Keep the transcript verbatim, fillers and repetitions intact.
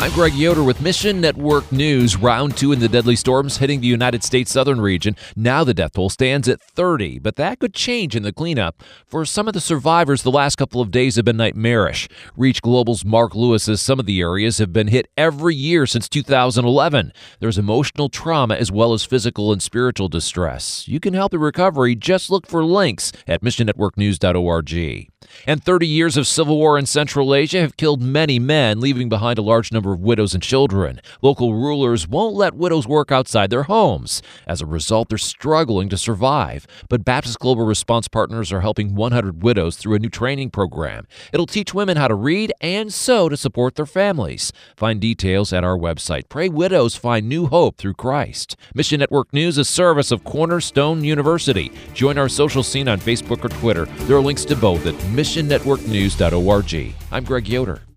I'm Greg Yoder with Mission Network News. Round two in the deadly storms hitting the United States southern region. Now the death toll stands at thirty, but that could change in the cleanup. For some of the survivors, the last couple of days have been nightmarish. Reach Global's Mark Lewis says some of the areas have been hit every year since two thousand eleven. There's emotional trauma as well as physical and spiritual distress. You can help the recovery. Just look for links at mission network news dot org. And thirty years of civil war in Central Asia have killed many men, leaving behind a large number of widows and children. Local rulers won't let widows work outside their homes. As a result, they're struggling to survive. But Baptist Global Response Partners are helping one hundred widows through a new training program. It'll teach women how to read and sew to support their families. Find details at our website. Pray widows find new hope through Christ. Mission Network News is a service of Cornerstone University. Join our social scene on Facebook or Twitter. There are links to both at mission network news dot org. I'm Greg Yoder.